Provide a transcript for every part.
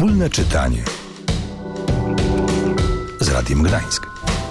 Wspólne czytanie z Radiem Gdańsk.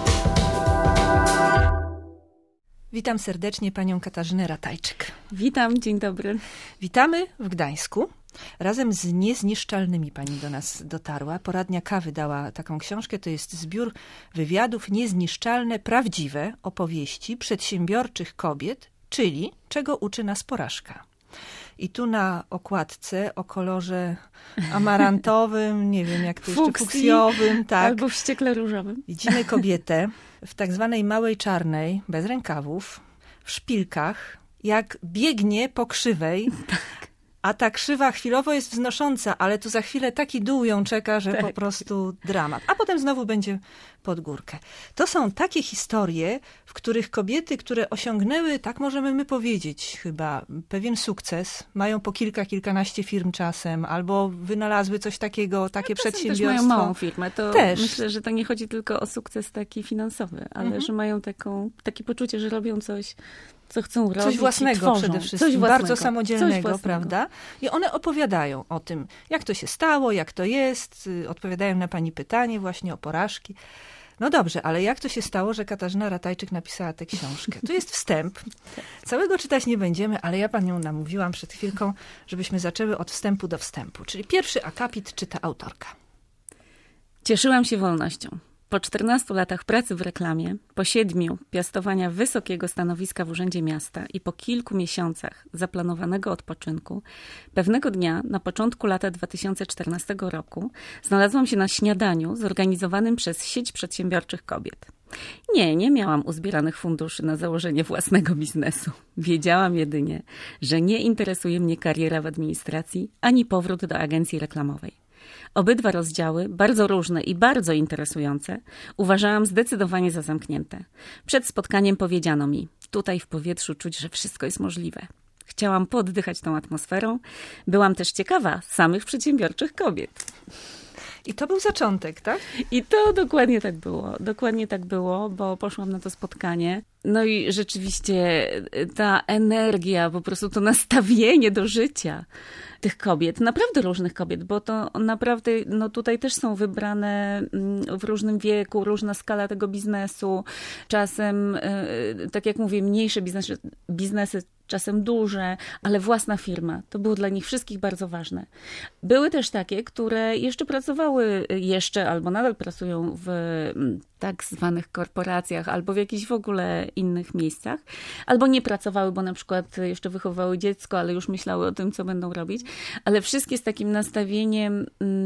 Witam serdecznie panią Katarzynę Ratajczyk. Witam, dzień dobry. Witamy w Gdańsku. Razem z Niezniszczalnymi pani do nas dotarła. Poradnia K wydała taką książkę. To jest zbiór wywiadów niezniszczalne, prawdziwe opowieści przedsiębiorczych kobiet, czyli czego uczy nas porażka. I tu na okładce o kolorze amarantowym, nie wiem jak to jeszcze, fuksjowym, tak. Albo wściekle różowym. Widzimy kobietę w tak zwanej małej czarnej, bez rękawów, w szpilkach, jak biegnie po krzywej. Tak. A ta krzywa chwilowo jest wznosząca, ale tu za chwilę taki dół ją czeka, że po prostu dramat. A potem znowu będzie pod górkę. To są takie historie, w których kobiety, które osiągnęły, tak możemy my powiedzieć, chyba pewien sukces, mają po kilkanaście firm czasem, albo wynalazły coś takiego, takie przedsiębiorstwo. Też mają małą firmę. To też. Myślę, że to nie chodzi tylko o sukces taki finansowy, ale że mają takie poczucie, że robią coś, co chcą robić. Coś własnego przede wszystkim, bardzo samodzielnego, prawda? I one opowiadają o tym, jak to się stało, jak to jest, odpowiadają na pani pytanie właśnie o porażki. No dobrze, ale jak to się stało, że Katarzyna Ratajczyk napisała tę książkę? Tu jest wstęp. Całego czytać nie będziemy, ale ja panią namówiłam przed chwilką, żebyśmy zaczęły od wstępu do wstępu. Czyli pierwszy akapit czyta autorka. Cieszyłam się wolnością. Po 14 latach pracy w reklamie, po 7 piastowania wysokiego stanowiska w Urzędzie Miasta i po kilku miesiącach zaplanowanego odpoczynku, pewnego dnia na początku lata 2014 roku znalazłam się na śniadaniu zorganizowanym przez sieć przedsiębiorczych kobiet. Nie miałam uzbieranych funduszy na założenie własnego biznesu. Wiedziałam jedynie, że nie interesuje mnie kariera w administracji ani powrót do agencji reklamowej. Obydwa rozdziały, bardzo różne i bardzo interesujące, uważałam zdecydowanie za zamknięte. Przed spotkaniem powiedziano mi, tutaj w powietrzu czuć, że wszystko jest możliwe. Chciałam pooddychać tą atmosferą. Byłam też ciekawa samych przedsiębiorczych kobiet. I to był zaczątek, tak? I to dokładnie tak było. Dokładnie tak było, bo poszłam na to spotkanie. No i rzeczywiście ta energia, po prostu to nastawienie do życia tych kobiet, naprawdę różnych kobiet, bo to naprawdę, no tutaj też są wybrane w różnym wieku, różna skala tego biznesu. Czasem, tak jak mówię, mniejsze biznesy, czasem duże, ale własna firma. To było dla nich wszystkich bardzo ważne. Były też takie, które jeszcze pracowały albo nadal pracują w tak zwanych korporacjach, albo w jakichś w ogóle innych miejscach, albo nie pracowały, bo na przykład jeszcze wychowały dziecko, ale już myślały o tym, co będą robić. Ale wszystkie z takim nastawieniem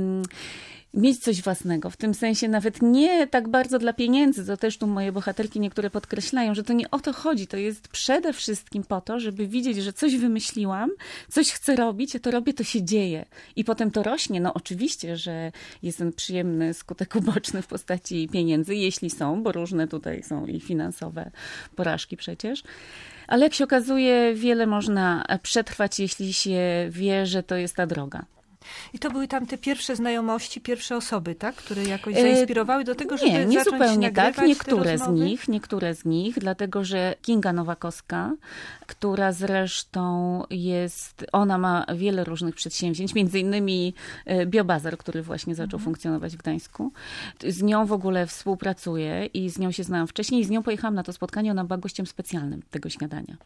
mieć coś własnego, w tym sensie nawet nie tak bardzo dla pieniędzy, to też tu moje bohaterki niektóre podkreślają, że to nie o to chodzi, to jest przede wszystkim po to, żeby widzieć, że coś wymyśliłam, coś chcę robić, ja to robię, to się dzieje i potem to rośnie. No oczywiście, że jest ten przyjemny skutek uboczny w postaci pieniędzy, jeśli są, bo różne tutaj są i finansowe porażki przecież. Ale jak się okazuje, wiele można przetrwać, jeśli się wie, że to jest ta droga. I to były tam te pierwsze znajomości, pierwsze osoby, tak? Które jakoś zainspirowały do tego, żeby nie zacząć zupełnie nagrywać tak. Niektóre z nich, dlatego że Kinga Nowakowska, która zresztą ona ma wiele różnych przedsięwzięć, między innymi Biobazar, który właśnie zaczął funkcjonować w Gdańsku. Z nią w ogóle współpracuję i z nią się znałam wcześniej i z nią pojechałam na to spotkanie, ona była gościem specjalnym tego śniadania.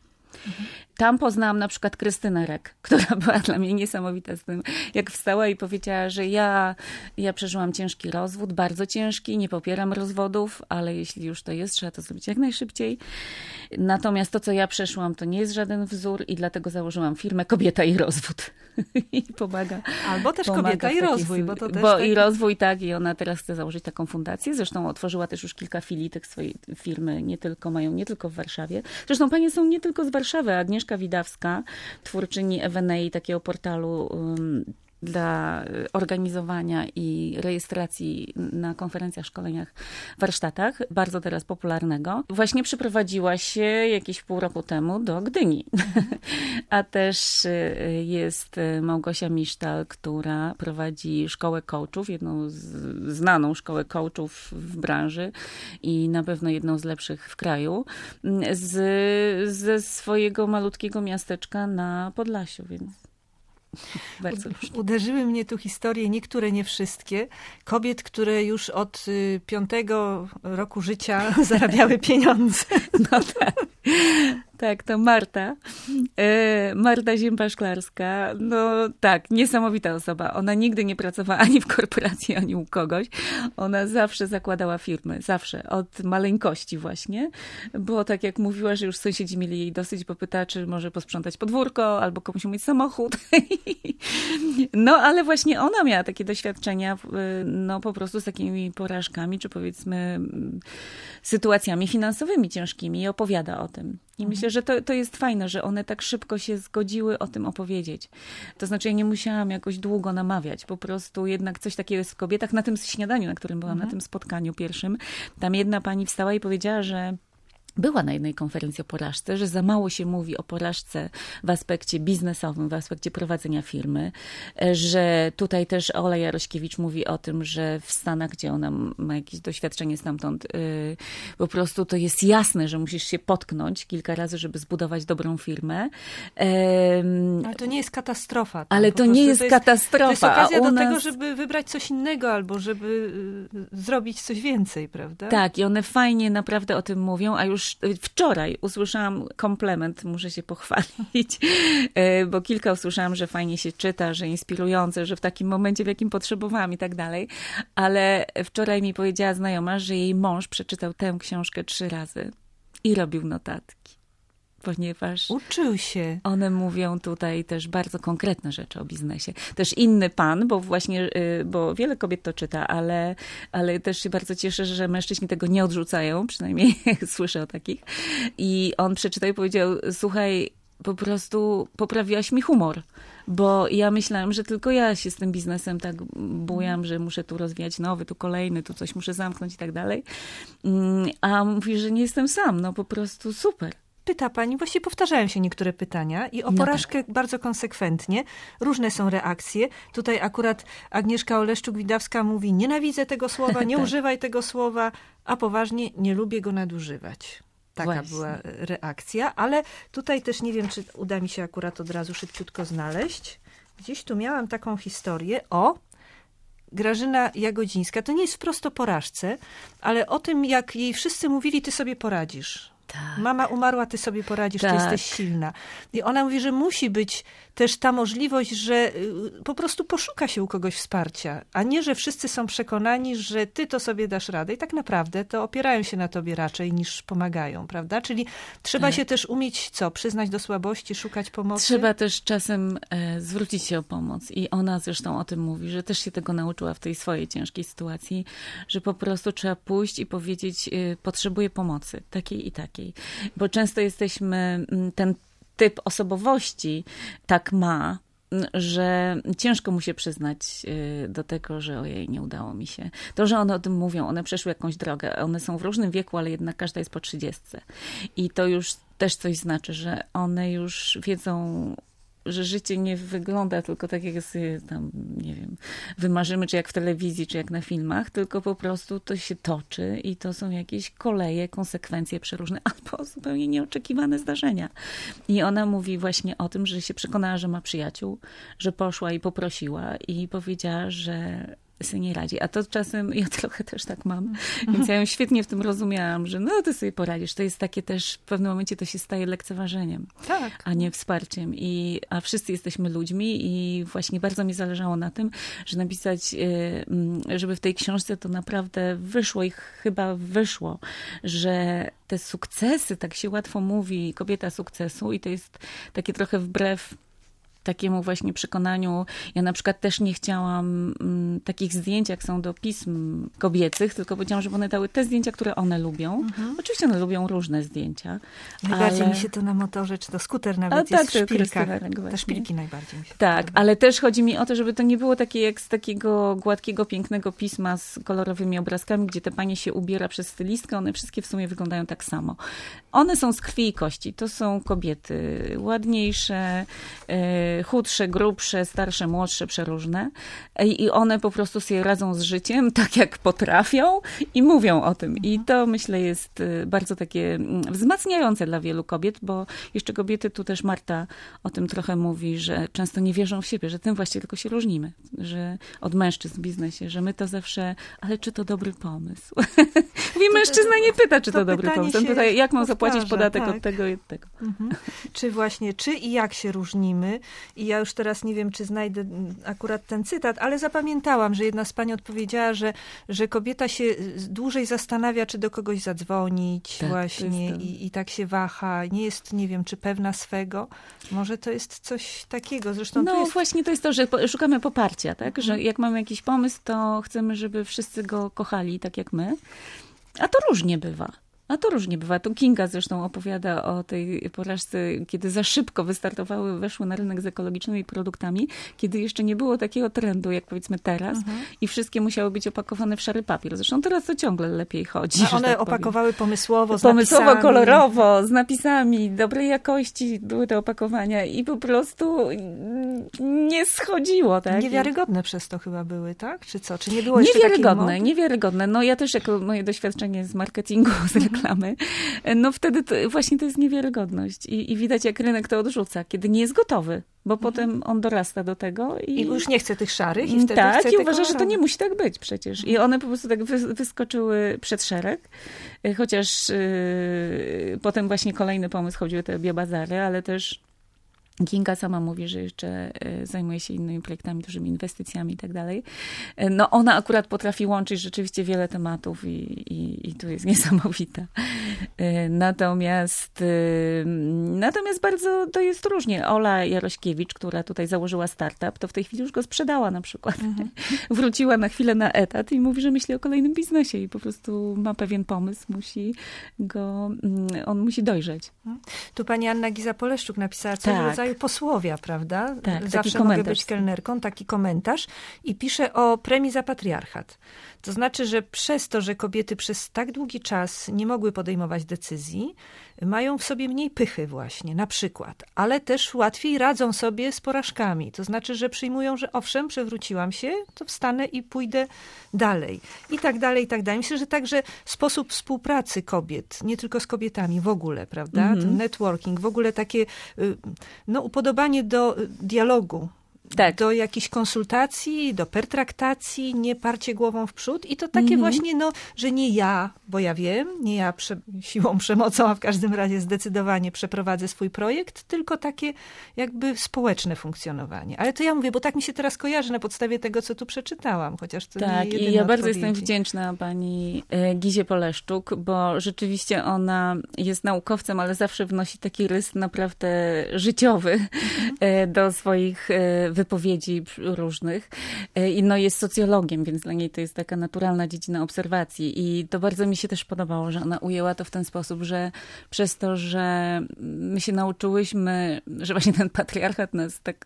Tam poznałam na przykład Krystynę Rek, która była dla mnie niesamowita z tym, jak wstała i powiedziała, że ja przeżyłam ciężki rozwód, bardzo ciężki, nie popieram rozwodów, ale jeśli już to jest, trzeba to zrobić jak najszybciej. Natomiast to, co ja przeszłam, to nie jest żaden wzór i dlatego założyłam firmę Kobieta i Rozwód. I pomaga. Albo też Kobieta i Rozwój, bo to też i rozwój, tak, i ona teraz chce założyć taką fundację. Zresztą otworzyła też już kilka filii tych swojej firmy, mają nie tylko w Warszawie. Zresztą panie są nie tylko z Warszawy. Agnieszka Widawska, twórczyni Evenej, takiego portalu dla organizowania i rejestracji na konferencjach, szkoleniach, warsztatach, bardzo teraz popularnego. Właśnie przeprowadziła się jakieś pół roku temu do Gdyni. A też jest Małgosia Misztal, która prowadzi szkołę coachów, jedną znaną szkołę coachów w branży i na pewno jedną z lepszych w kraju, ze swojego malutkiego miasteczka na Podlasiu, więc Bardzo różnie. Uderzyły mnie tu historie, niektóre, nie wszystkie, kobiet, które już od 5 roku życia zarabiały pieniądze. No tak. Tak, to Marta. Marta Zięba-Szklarska. No tak, niesamowita osoba. Ona nigdy nie pracowała ani w korporacji, ani u kogoś. Ona zawsze zakładała firmy. Zawsze. Od maleńkości właśnie. Bo tak jak mówiła, że już sąsiedzi mieli jej dosyć, bo pytała, czy może posprzątać podwórko, albo komuś umyć samochód. No ale właśnie ona miała takie doświadczenia, no po prostu z takimi porażkami, czy powiedzmy sytuacjami finansowymi ciężkimi i opowiada o tym. I myślę, że to jest fajne, że one tak szybko się zgodziły o tym opowiedzieć. To znaczy ja nie musiałam jakoś długo namawiać. Po prostu jednak coś takiego jest w kobietach. Na tym śniadaniu, na którym byłam, na tym spotkaniu pierwszym, tam jedna pani wstała i powiedziała, że była na jednej konferencji o porażce, że za mało się mówi o porażce w aspekcie biznesowym, w aspekcie prowadzenia firmy, że tutaj też Ola Jarośkiewicz mówi o tym, że w Stanach, gdzie ona ma jakieś doświadczenie stamtąd, po prostu to jest jasne, że musisz się potknąć kilka razy, żeby zbudować dobrą firmę. Ale to nie jest katastrofa. Ale to nie jest katastrofa. To jest okazja do tego, żeby wybrać coś innego albo żeby zrobić coś więcej, prawda? Tak, i one fajnie naprawdę o tym mówią, a już wczoraj usłyszałam komplement, muszę się pochwalić, bo kilka usłyszałam, że fajnie się czyta, że inspirujące, że w takim momencie, w jakim potrzebowałam i tak dalej, ale wczoraj mi powiedziała znajoma, że jej mąż przeczytał tę książkę 3 razy i robił notatki. Ponieważ uczył się. One mówią tutaj też bardzo konkretne rzeczy o biznesie. Też inny pan, bo właśnie, bo wiele kobiet to czyta, ale też się bardzo cieszę, że mężczyźni tego nie odrzucają, przynajmniej słyszę o takich. I on przeczytał i powiedział, słuchaj, po prostu poprawiłaś mi humor, bo ja myślałam, że tylko ja się z tym biznesem tak bujam, że muszę tu rozwijać nowy, tu kolejny, tu coś muszę zamknąć i tak dalej. A mówi, że nie jestem sam, no po prostu super. Pyta pani, właściwie powtarzają się niektóre pytania i o porażkę bardzo konsekwentnie. Różne są reakcje. Tutaj akurat Agnieszka Oleszczuk-Widawska mówi, nienawidzę tego słowa, nie używaj tego słowa, a poważnie nie lubię go nadużywać. Taka była reakcja, ale tutaj też nie wiem, czy uda mi się akurat od razu szybciutko znaleźć. Gdzieś tu miałam taką historię Grażyna Jagodzińska. To nie jest wprost o porażce, ale o tym, jak jej wszyscy mówili, ty sobie poradzisz. Tak. Mama umarła, ty sobie poradzisz, ty jesteś silna. I ona mówi, że musi być też ta możliwość, że po prostu poszuka się u kogoś wsparcia, a nie, że wszyscy są przekonani, że ty to sobie dasz radę. I tak naprawdę to opierają się na tobie raczej niż pomagają, prawda? Czyli trzeba się też umieć, przyznać do słabości, szukać pomocy? Trzeba też czasem zwrócić się o pomoc. I ona zresztą o tym mówi, że też się tego nauczyła w tej swojej ciężkiej sytuacji, że po prostu trzeba pójść i powiedzieć, potrzebuję pomocy, takiej i takiej. Bo często jesteśmy, ten typ osobowości tak ma, że ciężko mu się przyznać do tego, że ojej, nie udało mi się. To, że one o tym mówią, one przeszły jakąś drogę, one są w różnym wieku, ale jednak każda jest po 30. I to już też coś znaczy, że one już wiedzą, że życie nie wygląda tylko tak, jak sobie tam, nie wiem, wymarzymy, czy jak w telewizji, czy jak na filmach, tylko po prostu to się toczy i to są jakieś koleje, konsekwencje przeróżne, albo zupełnie nieoczekiwane zdarzenia. I ona mówi właśnie o tym, że się przekonała, że ma przyjaciół, że poszła i poprosiła i powiedziała, że sobie nie radzi. A to czasem ja trochę też tak mam. Więc ja ją świetnie w tym rozumiałam, że no ty sobie poradzisz. To jest takie też, w pewnym momencie to się staje lekceważeniem, a nie wsparciem. A wszyscy jesteśmy ludźmi i właśnie bardzo mi zależało na tym, że napisać, żeby w tej książce to naprawdę wyszło i chyba wyszło, że te sukcesy, tak się łatwo mówi, kobieta sukcesu i to jest takie trochę wbrew takiemu właśnie przekonaniu. Ja na przykład też nie chciałam takich zdjęć, jak są do pism kobiecych, tylko powiedziałam, żeby one dały te zdjęcia, które one lubią. Oczywiście one lubią różne zdjęcia. Najbardziej mi się to na motorze, czy to skuter nawet jest w szpilkach. Te szpilki najbardziej mi się podoba. Ale też chodzi mi o to, żeby to nie było takie jak z takiego gładkiego, pięknego pisma z kolorowymi obrazkami, gdzie te panie się ubiera przez stylistkę, one wszystkie w sumie wyglądają tak samo. One są z krwi i kości. To są kobiety ładniejsze, chudsze, grubsze, starsze, młodsze, przeróżne. I one po prostu sobie radzą z życiem tak, jak potrafią i mówią o tym. I to, myślę, jest bardzo takie wzmacniające dla wielu kobiet, bo jeszcze kobiety, tu też Marta o tym trochę mówi, że często nie wierzą w siebie, że tym właśnie tylko się różnimy, że od mężczyzn w biznesie, że my to zawsze, ale czy to dobry pomysł? Mówi, mężczyzna nie pyta, czy to dobry pomysł. On pyta, jak mam zapłacić podatek od tego i od tego. Czy właśnie, czy i jak się różnimy? I ja już teraz nie wiem, czy znajdę akurat ten cytat, ale zapamiętałam, że jedna z pań odpowiedziała, że kobieta się dłużej zastanawia, czy do kogoś zadzwonić właśnie i tak się waha. Nie jest, nie wiem, czy pewna swego. Może to jest coś takiego. Zresztą no właśnie to jest to, że szukamy poparcia, tak? Że jak mamy jakiś pomysł, to chcemy, żeby wszyscy go kochali tak jak my. A to różnie bywa. Tu Kinga zresztą opowiada o tej porażce, kiedy za szybko weszły na rynek z ekologicznymi produktami, kiedy jeszcze nie było takiego trendu, jak powiedzmy teraz, i wszystkie musiały być opakowane w szary papier. Zresztą teraz to ciągle lepiej chodzi. A one opakowały pomysłowo, z pomysłowo, napisami. kolorowo, z napisami, dobrej jakości były te opakowania i po prostu nie schodziło. Tak? Niewiarygodne przez to chyba były, tak? Czy co? Czy nie było Niewiarygodne. No ja też, jako moje doświadczenie z marketingu, z reklamy, no wtedy właśnie to jest niewiarygodność. I widać, jak rynek to odrzuca, kiedy nie jest gotowy, bo potem on dorasta do tego. I już nie chce tych szarych i wtedy tak, chce i uważa, że to nie musi tak być przecież. I one po prostu tak wyskoczyły przed szereg, chociaż potem właśnie kolejny pomysł chodziły te biobazary, ale też Kinga sama mówi, że jeszcze zajmuje się innymi projektami, dużymi inwestycjami i tak dalej. No ona akurat potrafi łączyć rzeczywiście wiele tematów i tu jest niesamowita. Natomiast bardzo to jest różnie. Ola Jarośkiewicz, która tutaj założyła startup, to w tej chwili już go sprzedała na przykład. Wróciła na chwilę na etat i mówi, że myśli o kolejnym biznesie i po prostu ma pewien pomysł, on musi dojrzeć. Tu pani Anna Giza-Poleszczuk napisała coś w rodzaju posłowia, prawda? Tak, zawsze mogę być kelnerką, taki komentarz. I pisze o premii za patriarchat. To znaczy, że przez to, że kobiety przez tak długi czas nie mogły podejmować decyzji, mają w sobie mniej pychy właśnie, na przykład. Ale też łatwiej radzą sobie z porażkami. To znaczy, że przyjmują, że owszem, przewróciłam się, to wstanę i pójdę dalej. I tak dalej, i tak dalej. Myślę, że także sposób współpracy kobiet, nie tylko z kobietami, w ogóle, prawda? Ten networking, w ogóle takie upodobanie do dialogu. Tak. Do jakichś konsultacji, do pertraktacji, nie parcie głową w przód. I to takie właśnie, że nie ja, bo ja wiem, nie ja siłą, przemocą, a w każdym razie zdecydowanie przeprowadzę swój projekt, tylko takie jakby społeczne funkcjonowanie. Ale to ja mówię, bo tak mi się teraz kojarzy na podstawie tego, co tu przeczytałam, chociaż to nie jedyne i ja bardzo jestem wdzięczna pani Gizie Poleszczuk, bo rzeczywiście ona jest naukowcem, ale zawsze wnosi taki rys naprawdę życiowy do swoich wypowiedzi różnych. Jest socjologiem, więc dla niej to jest taka naturalna dziedzina obserwacji. I to bardzo mi się też podobało, że ona ujęła to w ten sposób, że przez to, że my się nauczyłyśmy, że właśnie ten patriarchat nas tak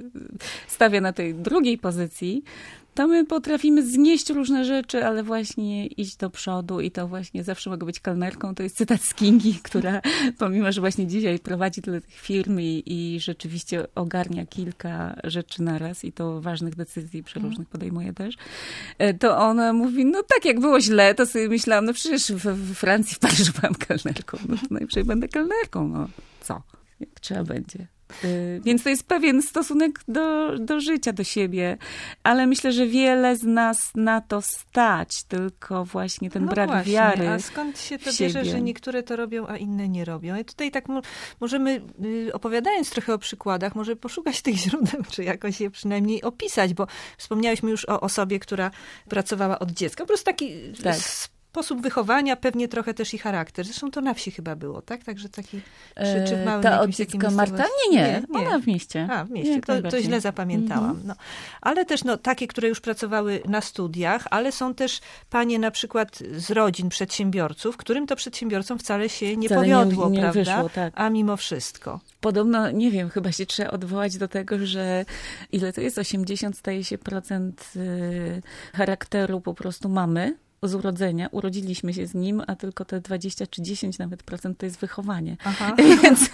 stawia na tej drugiej pozycji, to my potrafimy znieść różne rzeczy, ale właśnie iść do przodu i to właśnie zawsze mogę być kelnerką. To jest cytat z Kingi, która pomimo, że właśnie dzisiaj prowadzi tyle tych firm i rzeczywiście ogarnia kilka rzeczy naraz i to ważnych decyzji przeróżnych podejmuje też, to ona mówi, no tak jak było źle, to sobie myślałam, no przecież w Francji, w Paryżu byłam kelnerką, no to najpierw będę kelnerką, no co, jak trzeba będzie. Więc to jest pewien stosunek do życia, do siebie. Ale myślę, że wiele z nas na to stać, tylko właśnie ten brak wiary. A skąd się to bierze, że niektóre to robią, a inne nie robią? I tutaj tak możemy, opowiadając trochę o przykładach, może poszukać tych źródeł, czy jakoś je przynajmniej opisać, bo wspomniałyśmy już o osobie, która pracowała od dziecka. Po prostu taki sposób wychowania, pewnie trochę też i charakter. Zresztą to na wsi chyba było, tak? Także taki, czy w małym ta od dziecka Marta? Nie. Ona w mieście. A, w mieście. To źle zapamiętałam. No. Ale też takie, które już pracowały na studiach, ale są też panie na przykład z rodzin przedsiębiorców, którym to przedsiębiorcom wcale się nie powiodło, nie prawda? Wyszło, tak. A mimo wszystko. Podobno, nie wiem, chyba się trzeba odwołać do tego, że ile to jest? 80 staje się procent charakteru po prostu mamy. z urodzenia, urodziliśmy się z nim, a tylko te 20 czy 10 nawet procent to jest wychowanie. Więc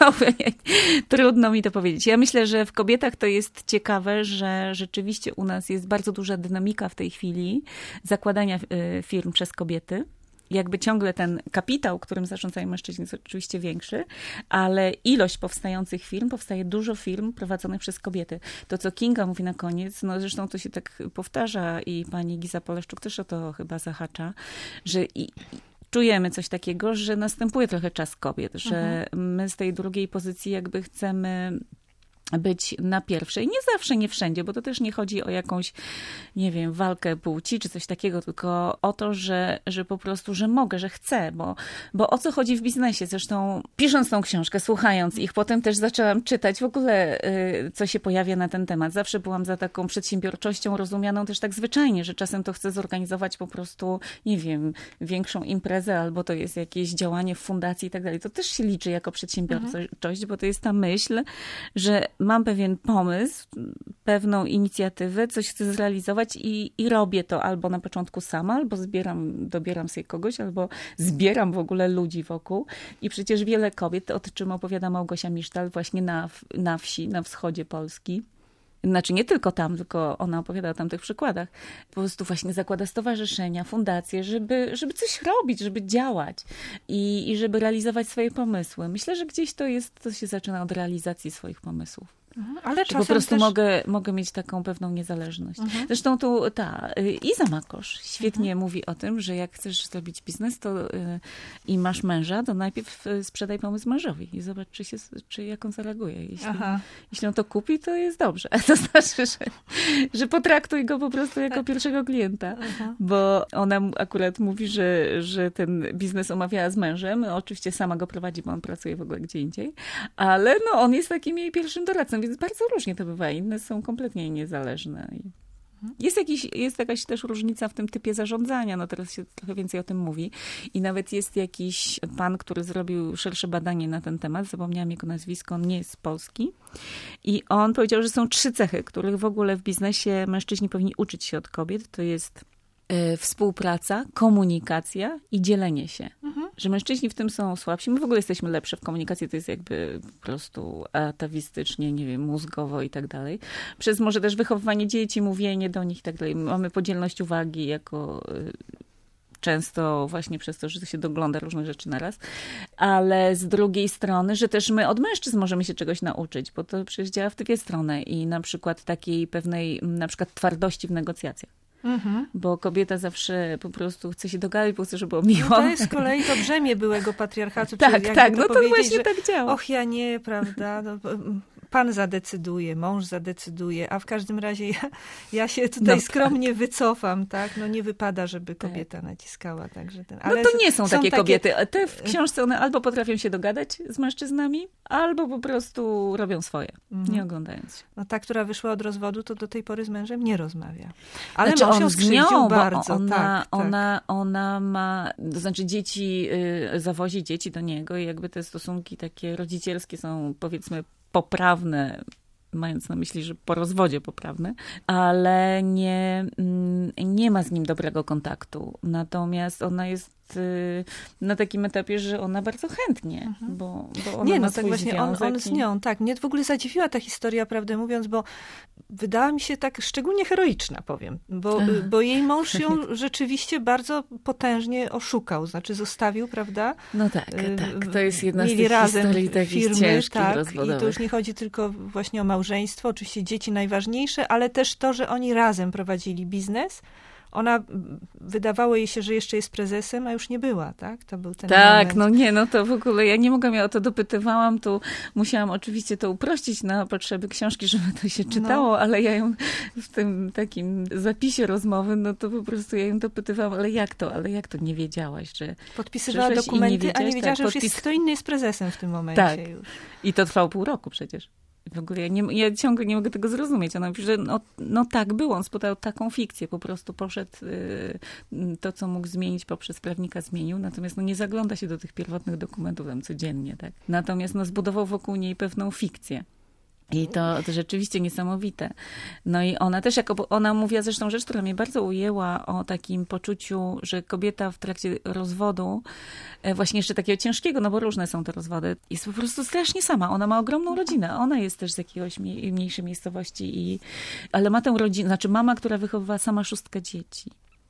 trudno mi to powiedzieć. Ja myślę, że w kobietach to jest ciekawe, że rzeczywiście u nas jest bardzo duża dynamika w tej chwili zakładania firm przez kobiety. Jakby ciągle ten kapitał, którym zarządzają mężczyźni, jest oczywiście większy, ale ilość powstających firm, powstaje dużo firm prowadzonych przez kobiety. To, co Kinga mówi na koniec, no zresztą to się tak powtarza i pani Giza Poleszczuk też o to chyba zahacza, że czujemy coś takiego, że następuje trochę czas kobiet, że my z tej drugiej pozycji jakby chcemy być na pierwszej. Nie zawsze, nie wszędzie, bo to też nie chodzi o jakąś, nie wiem, walkę płci czy coś takiego, tylko o to, że po prostu, że mogę, że chcę, bo o co chodzi w biznesie? Zresztą pisząc tą książkę, słuchając ich, potem też zaczęłam czytać w ogóle, co się pojawia na ten temat. Zawsze byłam za taką przedsiębiorczością rozumianą też tak zwyczajnie, że czasem to chcę zorganizować po prostu, nie wiem, większą imprezę, albo to jest jakieś działanie w fundacji i tak dalej. To też się liczy jako przedsiębiorczość, bo to jest ta myśl, że mam pewien pomysł, pewną inicjatywę, coś chcę zrealizować i robię to albo na początku sama, albo dobieram sobie kogoś, albo zbieram w ogóle ludzi wokół. I przecież wiele kobiet, o czym opowiada Małgosia Misztal właśnie na wsi, na wschodzie Polski. Znaczy nie tylko tam, tylko ona opowiada o tamtych przykładach. Po prostu właśnie zakłada stowarzyszenia, fundacje, żeby coś robić, żeby działać i żeby realizować swoje pomysły. Myślę, że gdzieś to się zaczyna od realizacji swoich pomysłów. Ale czasem po prostu też... mogę mieć taką pewną niezależność. Zresztą tu Iza Makosz świetnie mówi o tym, że jak chcesz zrobić biznes i masz męża, to najpierw sprzedaj pomysł mężowi i zobacz, jak on zareaguje. Jeśli on to kupi, to jest dobrze. To znaczy, że potraktuj go po prostu jako pierwszego klienta. Bo ona akurat mówi, że ten biznes omawiała z mężem. Oczywiście sama go prowadzi, bo on pracuje w ogóle gdzie indziej. Ale on jest takim jej pierwszym doradcą. Więc bardzo różnie to bywa. Inne są kompletnie niezależne. Jest jakaś też różnica w tym typie zarządzania. No teraz się trochę więcej o tym mówi. I nawet jest jakiś pan, który zrobił szersze badanie na ten temat. Zapomniałam jego nazwisko. On nie jest z Polski. I on powiedział, że są 3 cechy, których w ogóle w biznesie mężczyźni powinni uczyć się od kobiet. To jest współpraca, komunikacja i dzielenie się. Że mężczyźni w tym są słabsi. My w ogóle jesteśmy lepsze w komunikacji. To jest jakby po prostu atawistycznie, nie wiem, mózgowo i tak dalej. Przez może też wychowywanie dzieci, mówienie do nich i tak dalej. Mamy podzielność uwagi jako często właśnie przez to, że się dogląda różne rzeczy naraz. Ale z drugiej strony, że też my od mężczyzn możemy się czegoś nauczyć, bo to przecież działa w dwie strony. I na przykład takiej pewnej, na przykład twardości w negocjacjach. Bo kobieta zawsze po prostu chce się dogadać, bo chce, żeby było miło. No to jest z kolei to brzemię byłego patriarchatu. Tak, no to właśnie tak działa. Och, ja nie, prawda? No, pan zadecyduje, mąż zadecyduje, a w każdym razie ja się tutaj skromnie wycofam, tak? No nie wypada, żeby kobieta naciskała. Także ale no to nie są takie kobiety. Te w książce one albo potrafią się dogadać z mężczyznami, albo po prostu robią swoje, nie oglądając się. No ta, która wyszła od rozwodu, to do tej pory z mężem nie rozmawia. Ale znaczy, mąż ją skrzywdził bardzo. Ona ma, to znaczy dzieci, zawozi dzieci do niego i jakby te stosunki takie rodzicielskie są, powiedzmy, poprawne, mając na myśli, że po rozwodzie poprawne, ale nie ma z nim dobrego kontaktu. Natomiast ona jest na takim etapie, że ona bardzo chętnie, bo ona nie, ma no tak właśnie on z nią, tak. Mnie w ogóle zadziwiła ta historia, prawdę mówiąc, bo wydała mi się tak szczególnie heroiczna, powiem, bo jej mąż ją rzeczywiście bardzo potężnie oszukał, znaczy zostawił, prawda? No tak. To jest jedna z tych historii takich ciężkich, rozwodowych. I to już nie chodzi tylko właśnie o małżeństwo, oczywiście dzieci najważniejsze, ale też to, że oni razem prowadzili biznes. Ona, wydawało jej się, że jeszcze jest prezesem, a już nie była, tak? To był ten moment. To w ogóle ja nie mogłam, ja o to dopytywałam, tu musiałam oczywiście to uprościć na potrzeby książki, żeby to się czytało, ale ja ją w tym takim zapisie rozmowy, no to po prostu ja ją dopytywałam, ale jak to nie wiedziałaś, że... Podpisywała dokumenty, a nie wiedziała, że już kto inny jest prezesem w tym momencie. Tak. Już. I to trwało pół roku przecież. W ogóle ja ciągle nie mogę tego zrozumieć. Ona mówi, że no tak było, on spotkał taką fikcję, po prostu poszedł to, co mógł zmienić poprzez prawnika zmienił, natomiast nie zagląda się do tych pierwotnych dokumentów tam codziennie, tak. Natomiast zbudował wokół niej pewną fikcję. I to rzeczywiście niesamowite. No i ona też, ona mówiła zresztą rzecz, która mnie bardzo ujęła, o takim poczuciu, że kobieta w trakcie rozwodu, właśnie jeszcze takiego ciężkiego, no bo różne są te rozwody, jest po prostu strasznie sama. Ona ma ogromną rodzinę. Ona jest też z jakiejś mniejszej miejscowości, ale ma tę rodzinę, znaczy mama, która wychowywała sama 6 dzieci.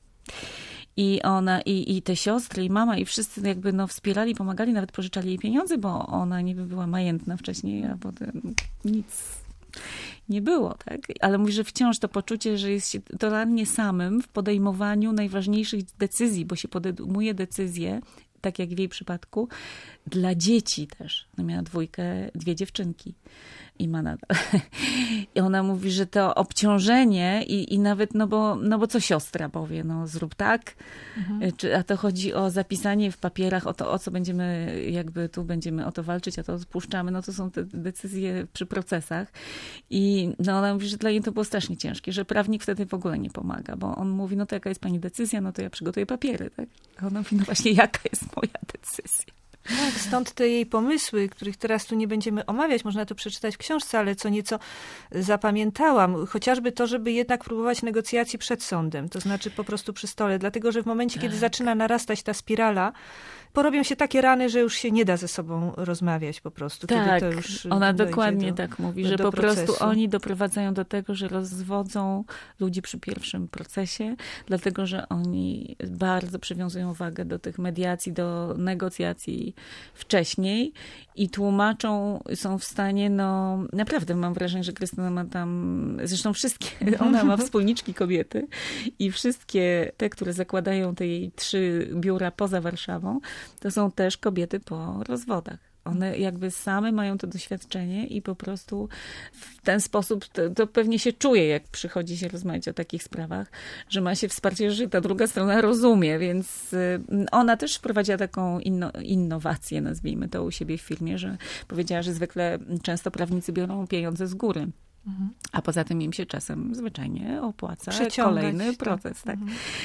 I ona, i te siostry, i mama, i wszyscy jakby wspierali, pomagali, nawet pożyczali jej pieniądze, bo ona niby była majętna wcześniej, a potem nic nie było, tak? Ale mówi, że wciąż to poczucie, że jest się totalnie samym w podejmowaniu najważniejszych decyzji, bo się podejmuje decyzje, tak jak w jej przypadku, dla dzieci też. Ona miała 2 dziewczynki. I ma nadal. I ona mówi, że to obciążenie i nawet, no bo co siostra powie, zrób tak, a to chodzi o zapisanie w papierach o co będziemy, jakby tu będziemy o to walczyć, a to odpuszczamy, to są te decyzje przy procesach. I ona mówi, że dla niej to było strasznie ciężkie, że prawnik wtedy w ogóle nie pomaga, bo on mówi, to jaka jest pani decyzja, to ja przygotuję papiery, tak? A ona mówi, właśnie jaka jest moja decyzja. Tak, stąd te jej pomysły, których teraz tu nie będziemy omawiać, można to przeczytać w książce, ale co nieco zapamiętałam. Chociażby to, żeby jednak próbować negocjacji przed sądem, to znaczy po prostu przy stole, dlatego że w momencie, kiedy zaczyna narastać ta spirala, porobią się takie rany, że już się nie da ze sobą rozmawiać po prostu. Tak, kiedy to już ona dokładnie tak mówi, że po procesu. prostu oni doprowadzają do tego, że rozwodzą ludzi przy pierwszym procesie, dlatego że oni bardzo przywiązują wagę do tych mediacji, do negocjacji wcześniej i tłumaczą, są w stanie, naprawdę mam wrażenie, że Krystyna ma tam, zresztą wszystkie, ona ma wspólniczki kobiety i wszystkie te, które zakładają te jej 3 biura poza Warszawą, to są też kobiety po rozwodach. One jakby same mają to doświadczenie i po prostu w ten sposób to pewnie się czuje, jak przychodzi się rozmawiać o takich sprawach, że ma się wsparcie, że ta druga strona rozumie, więc ona też wprowadziła taką innowację, nazwijmy to, u siebie w firmie, że powiedziała, że zwykle często prawnicy biorą pieniądze z góry. A poza tym im się czasem zwyczajnie opłaca kolejny proces. Tak.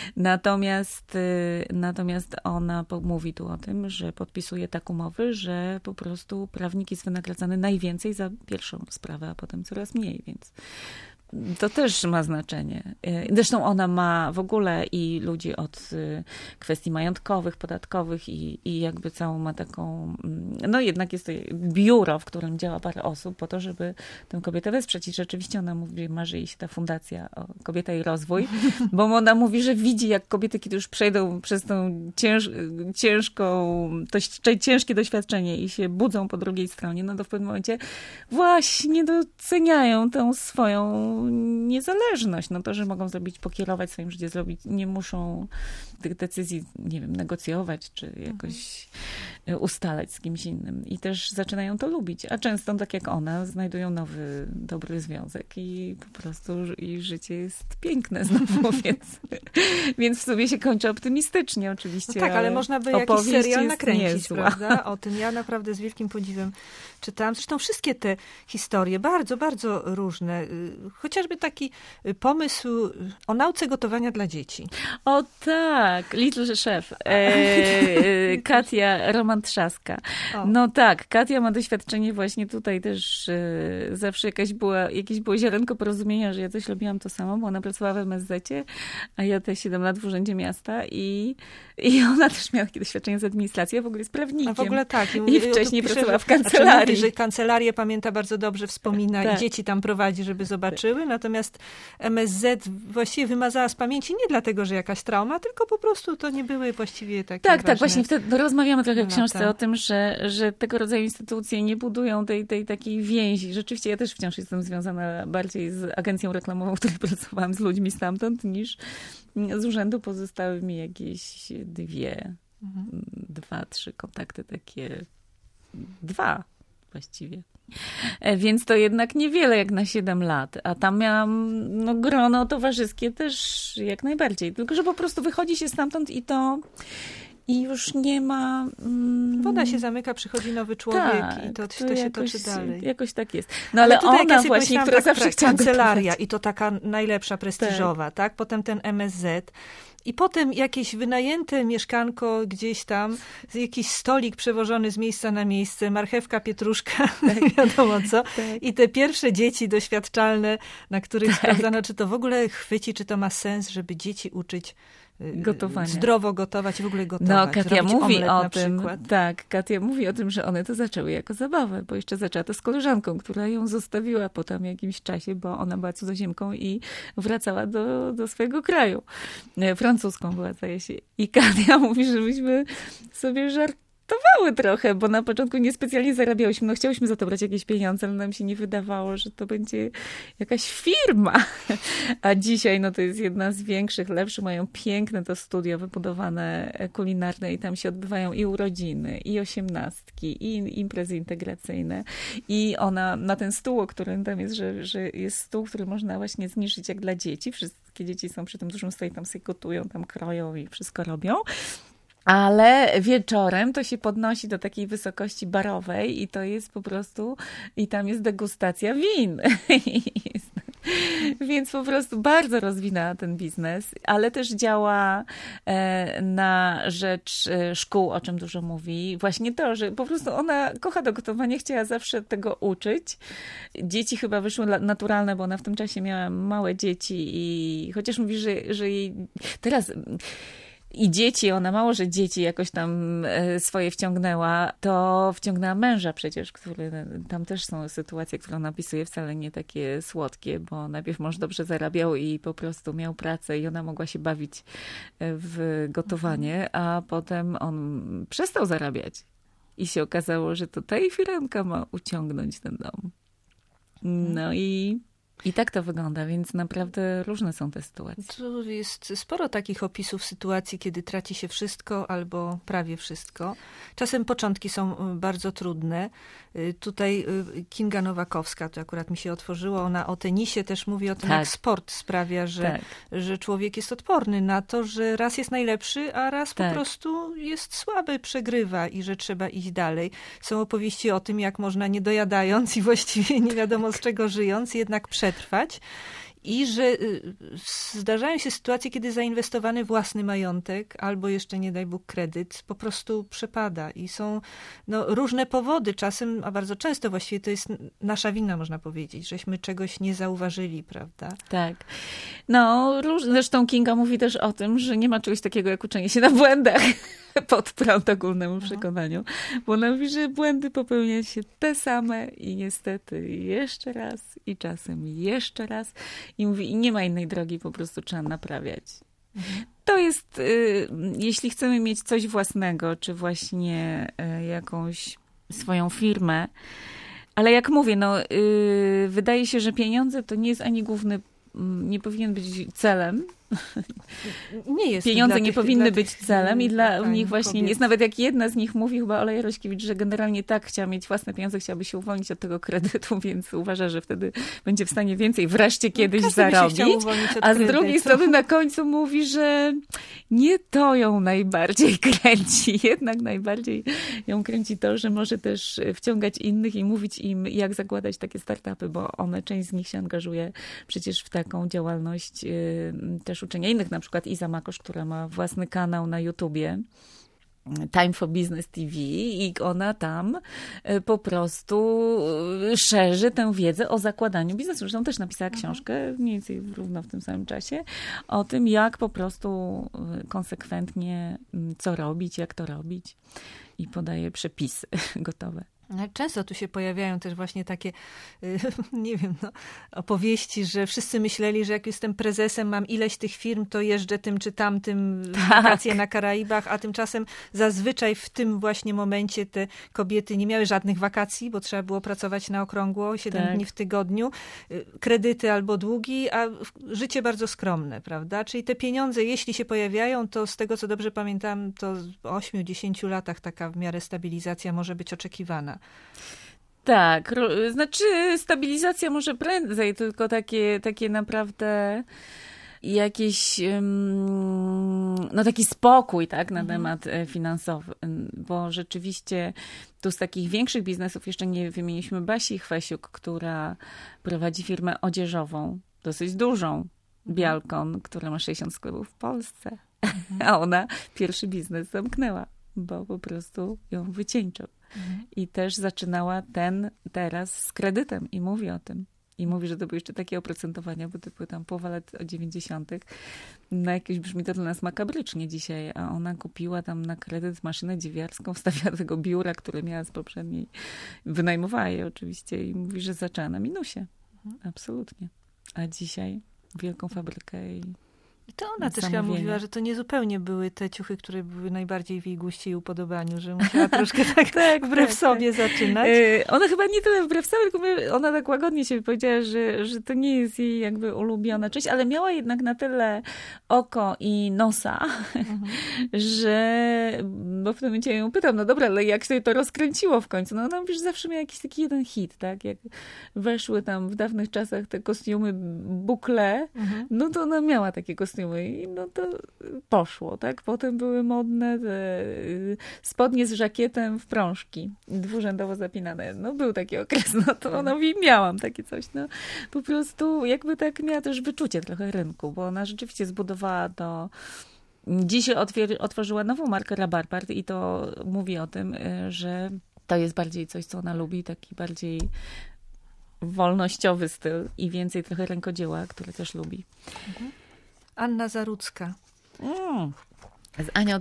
Natomiast ona mówi tu o tym, że podpisuje tak umowy, że po prostu prawnik jest wynagradzany najwięcej za pierwszą sprawę, a potem coraz mniej, więc to też ma znaczenie. Zresztą ona ma w ogóle i ludzi od kwestii majątkowych, podatkowych i jakby całą ma taką, jednak jest to biuro, w którym działa parę osób po to, żeby tę kobietę wesprzeć. I rzeczywiście ona mówi, marzy jej się ta fundacja Kobieta i Rozwój, bo ona mówi, że widzi, jak kobiety, kiedy już przejdą przez tą ciężkie doświadczenie i się budzą po drugiej stronie, to w pewnym momencie właśnie doceniają tą swoją niezależność. To, że mogą pokierować swoim życiem, nie muszą tych decyzji, nie wiem, negocjować, czy jakoś ustalać z kimś innym. I też zaczynają to lubić. A często, tak jak ona, znajdują nowy, dobry związek i po prostu i życie jest piękne znowu, więc w sumie się kończy optymistycznie oczywiście. Tak, ale można by jakiś serial nakręcić, prawda? O tym ja naprawdę z wielkim podziwem czytałam. Zresztą wszystkie te historie, bardzo, bardzo różne. Chociażby taki pomysł o nauce gotowania dla dzieci. O tak, Little Chef. Katia Roman-Trzaska. Tak, Katia ma doświadczenie właśnie tutaj też. Zawsze jakieś było ziarenko porozumienia, że ja coś robiłam to samo, bo ona pracowała w MSZ-cie, a ja te 7 lat w Urzędzie Miasta i ona też miała takie doświadczenie z administracji, a w ogóle jest prawnikiem. A w ogóle tak. I wcześniej pracowała w kancelarii. Że kancelarię pamięta bardzo dobrze, wspomina i dzieci tam prowadzi, żeby zobaczyły. Natomiast MSZ właściwie wymazała z pamięci nie dlatego, że jakaś trauma, tylko po prostu to nie były właściwie takie Tak, właśnie wtedy rozmawiamy trochę w książce o tym, że tego rodzaju instytucje nie budują tej takiej więzi. Rzeczywiście ja też wciąż jestem związana bardziej z agencją reklamową, w której pracowałam z ludźmi stamtąd, niż z urzędu pozostały mi jakieś 2, 3 kontakty takie. 2 właściwie. Więc to jednak niewiele jak na 7 lat. A tam miałam grono towarzyskie też jak najbardziej. Tylko, że po prostu wychodzi się stamtąd i już nie ma... Woda się zamyka, przychodzi nowy człowiek i to się toczy dalej. Jakoś tak jest. Ale ona właśnie, która zawsze chciała kancelaria i to taka najlepsza, prestiżowa, tak? Potem ten MSZ. I potem jakieś wynajęte mieszkanko gdzieś tam, jakiś stolik przewożony z miejsca na miejsce, marchewka, pietruszka, nie wiadomo co. I te pierwsze dzieci doświadczalne, na których sprawdzano, czy to w ogóle chwyci, czy to ma sens, żeby dzieci uczyć gotowanie. Zdrowo gotować i w ogóle gotować. No, Katia mówi o tym, tak, Katia mówi o tym, że one to zaczęły jako zabawę, bo jeszcze zaczęła to z koleżanką, która ją zostawiła po tam jakimś czasie, bo ona była cudzoziemką i wracała do swojego kraju. Francuską była, zdaje się. I Katia mówi, że myśmy sobie żartowały trochę, bo na początku niespecjalnie zarabiałyśmy. No chciałyśmy za to brać jakieś pieniądze, ale nam się nie wydawało, że to będzie jakaś firma. A dzisiaj no to jest jedna z większych, lepszych. Mają piękne to studio wybudowane, kulinarne i tam się odbywają i urodziny, i 18, i imprezy integracyjne. I ona na ten stół, o którym tam jest, że jest stół, który można właśnie zniszczyć jak dla dzieci. Wszystkie dzieci są przy tym dużym stole, tam sobie gotują, tam kroją i wszystko robią. Ale wieczorem to się podnosi do takiej wysokości barowej i to jest po prostu, i tam jest degustacja win. Więc po prostu bardzo rozwinęła ten biznes, ale też działa na rzecz szkół, o czym dużo mówi. Właśnie to, że po prostu ona kocha do gotowania, chciała zawsze tego uczyć. Dzieci chyba wyszły naturalne, bo ona w tym czasie miała małe dzieci i chociaż mówi, że jej teraz... I dzieci, ona mało, że dzieci jakoś tam swoje wciągnęła, to wciągnęła męża przecież, który, tam też są sytuacje, które on napisuje wcale nie takie słodkie, bo najpierw mąż dobrze zarabiał i po prostu miał pracę i ona mogła się bawić w gotowanie, a potem on przestał zarabiać. I się okazało, że to ta jej firanka ma uciągnąć ten dom. No i tak to wygląda, więc naprawdę różne są te sytuacje. Tu jest sporo takich opisów sytuacji, kiedy traci się wszystko albo prawie wszystko. Czasem początki są bardzo trudne. Tutaj Kinga Nowakowska, to akurat mi się otworzyło, ona o tenisie też mówi o tym, jak sport sprawia, że człowiek jest odporny na to, że raz jest najlepszy, a raz po prostu jest słaby, przegrywa i że trzeba iść dalej. Są opowieści o tym, jak można nie dojadając i właściwie nie wiadomo z czego żyjąc, jednak przetrwać. I że zdarzają się sytuacje, kiedy zainwestowany własny majątek albo jeszcze, nie daj Bóg, kredyt po prostu przepada. I są różne powody. Czasem, a bardzo często właściwie to jest nasza wina, można powiedzieć, żeśmy czegoś nie zauważyli, prawda? Tak. Zresztą Kinga mówi też o tym, że nie ma czegoś takiego jak uczenie się na błędach pod prąd ogólnemu przekonaniu. Bo ona mówi, że błędy popełnia się te same i niestety jeszcze raz i czasem jeszcze raz. I mówi, i nie ma innej drogi, po prostu trzeba naprawiać. To jest, jeśli chcemy mieć coś własnego, czy właśnie jakąś swoją firmę, ale jak mówię, wydaje się, że pieniądze to nie jest ani główny, nie powinien być celem. Nie jest. Pieniądze nie powinny być celem i dla nich właśnie nie jest. Nawet jak jedna z nich mówi, chyba Ola Jarośkiewicz, że generalnie tak chciała mieć własne pieniądze, chciałaby się uwolnić od tego kredytu, więc uważa, że wtedy będzie w stanie więcej wreszcie kiedyś zarobić. A z drugiej strony na końcu mówi, że nie to ją najbardziej kręci. Jednak najbardziej ją kręci to, że może też wciągać innych i mówić im, jak zakładać takie startupy, bo część z nich się angażuje przecież w taką działalność też uczenia innych, na przykład Iza Makosz, która ma własny kanał na YouTubie, Time for Business TV, i ona tam po prostu szerzy tę wiedzę o zakładaniu biznesu. Zresztą też napisała książkę, mniej więcej równo w tym samym czasie, o tym, jak po prostu konsekwentnie co robić, jak to robić, i podaje przepisy gotowe. Często tu się pojawiają też właśnie takie, nie wiem, opowieści, że wszyscy myśleli, że jak jestem prezesem, mam ileś tych firm, to jeżdżę tym czy tamtym wakacje na Karaibach, a tymczasem zazwyczaj w tym właśnie momencie te kobiety nie miały żadnych wakacji, bo trzeba było pracować na okrągło 7 dni w tygodniu, kredyty albo długi, a życie bardzo skromne, prawda? Czyli te pieniądze, jeśli się pojawiają, to z tego, co dobrze pamiętam, to w 8-10 latach taka w miarę stabilizacja może być oczekiwana. Tak, znaczy stabilizacja może prędzej, tylko takie naprawdę jakiś taki spokój, tak, na temat finansowy, bo rzeczywiście tu z takich większych biznesów jeszcze nie wymieniliśmy Basi Chwesiuk, która prowadzi firmę odzieżową, dosyć dużą, Bialkon, która ma 60 sklepów w Polsce. A ona pierwszy biznes zamknęła, bo po prostu ją wycieńczył. I też zaczynała teraz z kredytem i mówi o tym. I mówi, że to były jeszcze takie oprocentowania, bo to były tam połowa lat 90. Na jakieś brzmi to dla nas makabrycznie dzisiaj, a ona kupiła tam na kredyt maszynę dziewiarską, wstawiała do tego biura, które miała z poprzedniej, wynajmowała je oczywiście i mówi, że zaczęła na minusie. Absolutnie. A dzisiaj wielką fabrykę i to ona też chyba mówiła, że to nie zupełnie były te ciuchy, które były najbardziej w jej guście i upodobaniu, że musiała troszkę tak wbrew sobie zaczynać. Ona chyba nie tyle wbrew sobie, tylko ona tak łagodnie się powiedziała, że to nie jest jej jakby ulubiona część, ale miała jednak na tyle oko i nosa, że, bo w tym momencie ją pytam, no dobra, ale jak się to rozkręciło w końcu? No ona mówi, że zawsze miała jakiś taki jeden hit, tak? Jak weszły tam w dawnych czasach te kostiumy bukle, no to ona miała takie kostiumy i no to poszło, tak? Potem były modne te spodnie z żakietem w prążki, dwurzędowo zapinane. No był taki okres, no to ona mówi, miałam takie coś, no po prostu jakby tak miała też wyczucie trochę rynku, bo ona rzeczywiście zbudowała to. Dzisiaj otworzyła nową markę Rabarbard i to mówi o tym, że to jest bardziej coś, co ona lubi, taki bardziej wolnościowy styl i więcej trochę rękodzieła, które też lubi. Anna Zarudzka. Z Anią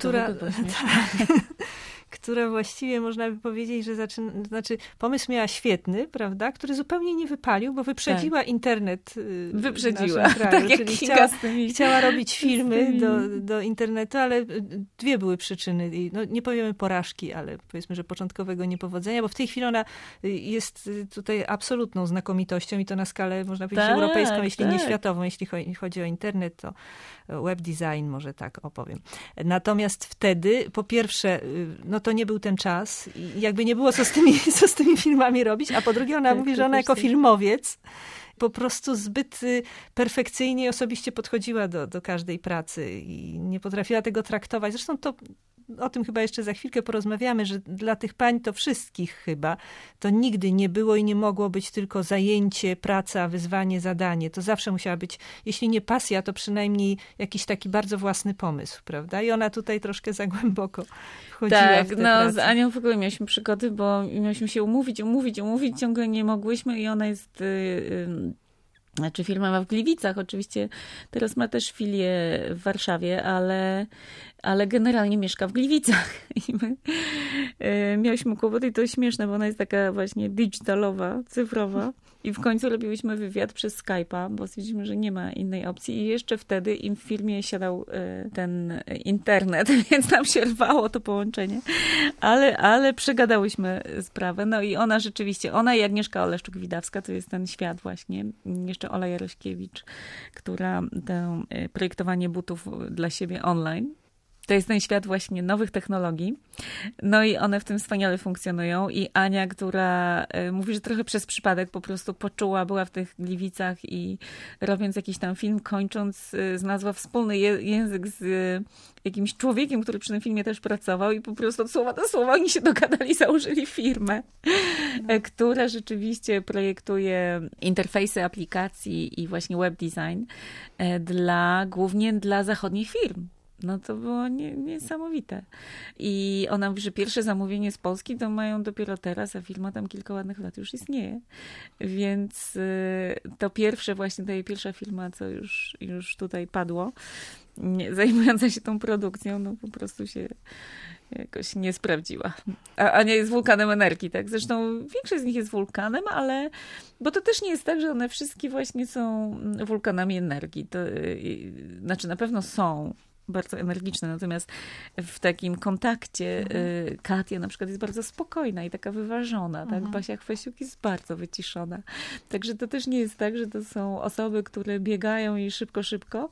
która właściwie można by powiedzieć, że pomysł miała świetny, prawda, który zupełnie nie wypalił, bo wyprzedziła internet wyprzedziła. w naszym kraju. Tak, czyli chciała robić filmy do internetu, ale dwie były przyczyny. No, nie powiemy porażki, ale powiedzmy, że początkowego niepowodzenia, bo w tej chwili ona jest tutaj absolutną znakomitością i to na skalę, można powiedzieć, europejską, jeśli nie światową. Jeśli chodzi o internet, to web design, może tak opowiem. Natomiast wtedy, po pierwsze, no to nie był ten czas i jakby nie było co z tymi filmami robić, a po drugie ona mówi, że ona jako filmowiec po prostu zbyt perfekcyjnie i osobiście podchodziła do każdej pracy i nie potrafiła tego traktować. Zresztą to o tym chyba jeszcze za chwilkę porozmawiamy, że dla tych pań to wszystkich chyba to nigdy nie było i nie mogło być tylko zajęcie, praca, wyzwanie, zadanie. To zawsze musiała być, jeśli nie pasja, to przynajmniej jakiś taki bardzo własny pomysł, prawda? I ona tutaj troszkę za głęboko wchodziła w tę pracę. Z Anią w ogóle mieliśmy przygody, bo mieliśmy się umówić, ciągle nie mogłyśmy i ona jest... firma ma w Gliwicach, oczywiście teraz ma też filię w Warszawie, ale generalnie mieszka w Gliwicach. I my miałyśmy kłopoty i to śmieszne, bo ona jest taka właśnie digitalowa, cyfrowa. I w końcu robiłyśmy wywiad przez Skype'a, bo stwierdziliśmy, że nie ma innej opcji. I jeszcze wtedy im w firmie siadał ten internet, więc nam się rwało to połączenie. Ale przegadałyśmy sprawę. No i ona rzeczywiście, ona i Agnieszka Oleszczuk-Widawska, to jest ten świat właśnie. Jeszcze Ola Jarośkiewicz, która to projektowanie butów dla siebie online. To jest ten świat właśnie nowych technologii. No i one w tym wspaniale funkcjonują. I Ania, która mówi, że trochę przez przypadek po prostu poczuła, była w tych Gliwicach i robiąc jakiś tam film, kończąc, znalazła wspólny język z jakimś człowiekiem, który przy tym filmie też pracował i po prostu od słowa do słowa oni się dogadali, założyli firmę, która rzeczywiście projektuje interfejsy aplikacji i właśnie web design głównie dla zachodnich firm. No to było niesamowite. I ona mówi, że pierwsze zamówienie z Polski to mają dopiero teraz, a firma tam kilka ładnych lat już istnieje. Więc to pierwsze właśnie, ta jej pierwsza firma, co już tutaj padło, zajmująca się tą produkcją, no po prostu się jakoś nie sprawdziła. A nie jest wulkanem energii, tak? Zresztą większość z nich jest wulkanem, ale bo to też nie jest tak, że one wszystkie właśnie są wulkanami energii. To znaczy na pewno są bardzo energiczne, natomiast w takim kontakcie Katia na przykład jest bardzo spokojna i taka wyważona, tak? Basia Chwesiuk jest bardzo wyciszona. Także to też nie jest tak, że to są osoby, które biegają i szybko,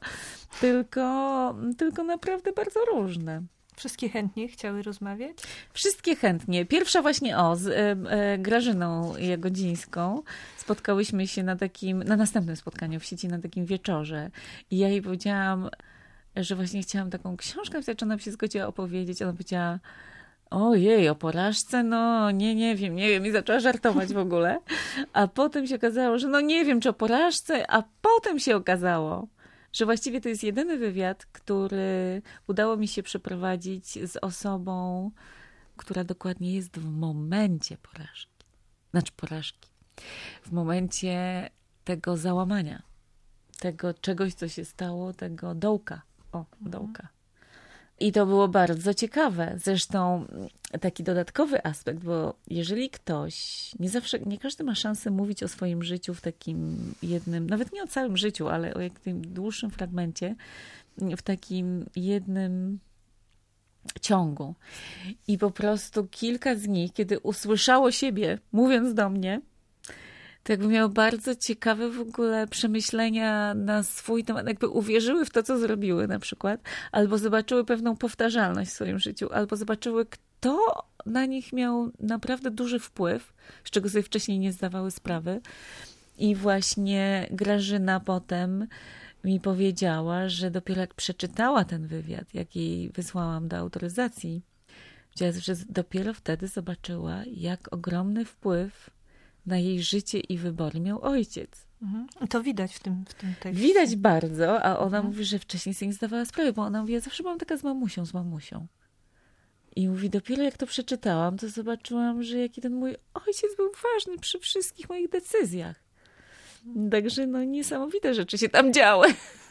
tylko naprawdę bardzo różne. Wszystkie chętnie chciały rozmawiać? Wszystkie chętnie. Pierwsza właśnie z Grażyną Jagodzińską spotkałyśmy się na następnym spotkaniu w sieci, na takim wieczorze. I ja jej powiedziałam, że właśnie chciałam taką książkę pisać, czy ona by się zgodziła opowiedzieć. Ona powiedziała, ojej, o porażce? No nie wiem. I zaczęła żartować w ogóle. A potem się okazało, że nie wiem, czy o porażce, a potem się okazało, że właściwie to jest jedyny wywiad, który udało mi się przeprowadzić z osobą, która dokładnie jest w momencie porażki. W momencie tego załamania, tego czegoś, co się stało, tego dołka. Dołka. I to było bardzo ciekawe. Zresztą taki dodatkowy aspekt, bo jeżeli ktoś, nie każdy ma szansę mówić o swoim życiu w takim jednym, nawet nie o całym życiu, ale o jakimś dłuższym fragmencie, w takim jednym ciągu. I po prostu kilka z nich, kiedy usłyszało siebie, mówiąc do mnie, to jakby miały bardzo ciekawe w ogóle przemyślenia na swój temat, jakby uwierzyły w to, co zrobiły na przykład, albo zobaczyły pewną powtarzalność w swoim życiu, albo zobaczyły, kto na nich miał naprawdę duży wpływ, z czego sobie wcześniej nie zdawały sprawy. I właśnie Grażyna potem mi powiedziała, że dopiero jak przeczytała ten wywiad, jak jej wysłałam do autoryzacji, że dopiero wtedy zobaczyła, jak ogromny wpływ na jej życie i wybory miał ojciec. To widać w tym tekście. Widać bardzo, a ona mówi, że wcześniej sobie nie zdawała sprawy, bo ona mówi, ja zawsze byłam taka z mamusią. I mówi, dopiero jak to przeczytałam, to zobaczyłam, że jaki ten mój ojciec był ważny przy wszystkich moich decyzjach. Także niesamowite rzeczy się tam działy.